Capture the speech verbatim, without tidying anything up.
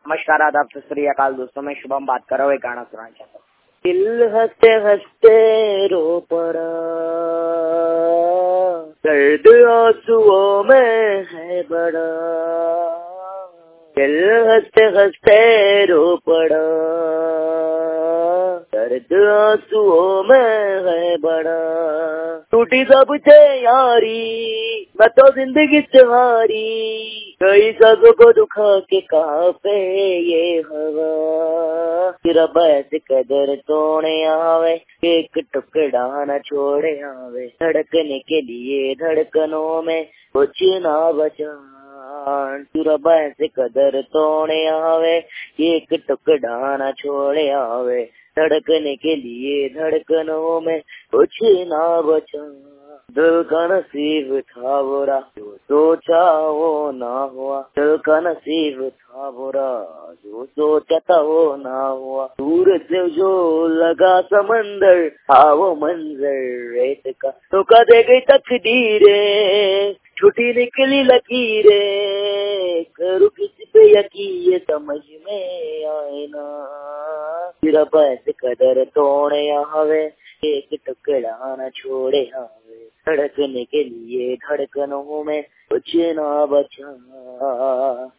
नमस्कार, आदाब, सत श्री अकाल दोस्तों। मैं शुभम बात कर रहा हूँ। एक गाना सुनाना चाहता हूँ। दिल हंसते हंसते रो पड़ा, दर्द आंसुओं में है बड़ा। दिल हंसते हंसते रो पड़ा, दर्द आंसुओं में है बड़ा। टूटी सबसे यारी, मैं तो जिंदगी से हारी। कई सबों को दुखा के कहा पे ये हवा। फिर अब ऐसे कदर तोड़े आवे, एक टुकड़ा न छोड़े आवे। धड़कने के लिए धड़कनों में कुछ ना बचा। फिर अब ऐसे कदर तोड़े आवे, एक टुकड़ा न छोड़े आवे। धड़कने के लिए धड़कनों में कुछ ना बचा। दिल का नसीब था बुरा, जो सोचा वो ना हुआ। दिल का नसीब था बुरा, जो सोचा था वो ना हुआ। दूर से जो लगा समंदर, था वो मंजर रेत का। धोखा दे गई तकदीरें, छुटी निकली लकीरें। करूँ किसी पे यकीन, ये समझ में आए ना। फिर अब ऐसे कदर तोड़े आवे, एक टुकड़ा न छोड़े आवे। धड़कने के लिए धड़कनों में कुछ ना बचा।